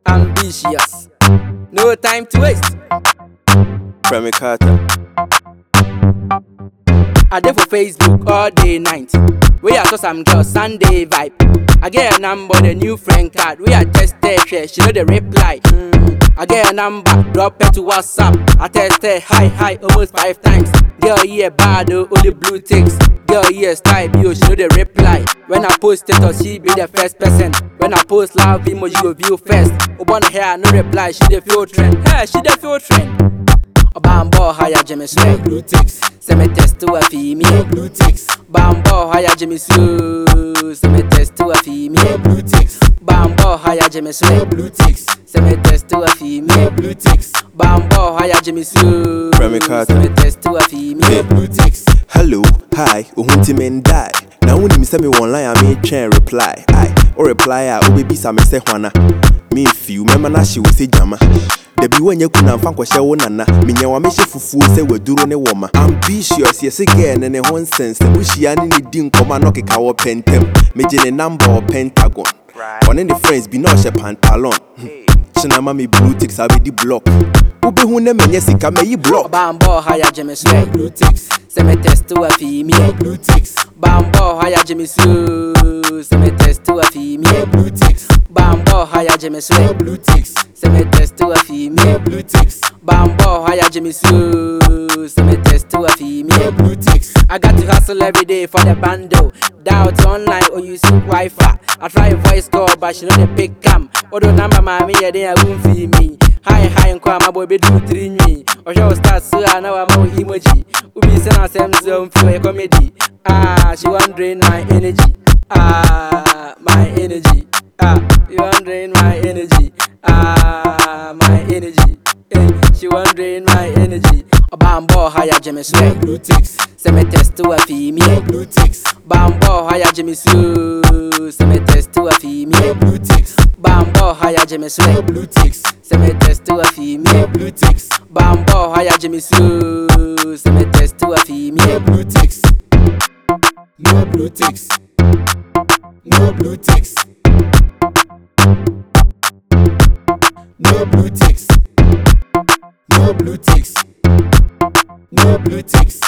ambitious, no time to waste. Remy Carter. I dey for Facebook all day night. We I saw some girl Sunday vibe. I get a number, the new friend card. We are tested, she know the reply. I get a number, drop it to WhatsApp. I tested hi almost 5 times. Girl here bad, only blue ticks. Girl here style, yo, she know the reply. When I post status, she be the first person. When I post love emoji, go view first. Upon her, no reply, she the feel trend. Hey, she the feel trend. Bambo higher Jimmy Sue Blue ticks. Send me test to a female. Blue ticks. Bambo higher Jimmy Sue Send me test to a female. Blue ticks. Bambo higher Jimmy Sue Blue ticks. Send me test to a female. Blue ticks. Bambo higher Jimmy Sue Remy Carter. Send me test to a female. Blue ticks. Hello, hi, uhunti men die. Now when you send me online, I may try reply. Or reply, I baby some say Juana. Me few, remember na she will say Jama. Debi when you couldn't find what she wanna. Minya wa meshe fufu say we duro ne woman. Ambitious, yes again, and a one sense. The bushy and any dim come and knock a cow pentem. Major a number or pentagon. One in the friends be not a pantalon. Chinama me blue ticks, I be the block. Ube who name and yes, it can make block. Bambo higher Jimmy Sue Blue ticks. Send me test to a female. Blue ticks. Bambo higher Jimmy Sue Send me test to a female. Blue ticks. Bambo higher Jimmy Sue Blue ticks. Send me test to a female. Blue ticks. Bambo higher Jimmy Sue Send me test to a female. Blue ticks. I got to hustle every day for the bando. Doubt online or use Wi-Fi. I try voice call but she know the pick cam. Odo number mommy yeah they won't feel me. Hi and call my boy be do 3 me. Or she start so I know I'm more emoji. Ubi send us some zone for a comedy. She wondering my energy. My energy. You wondering my energy. My energy. She wondering my energy. Bambo higher Jimmy Sue Blue ticks. Send me test to a female. Blue ticks. Bambo higher Jimmy Sue Send me test to a female. Blue ticks. Bambo higher Jimmy Sue Blue ticks. Send me test to a female. Blue ticks. Bambo higher Jimmy Sue Send me test to a female. Blue ticks. No blue ticks. No blue ticks. No blue ticks. No blue ticks. No blue ticks.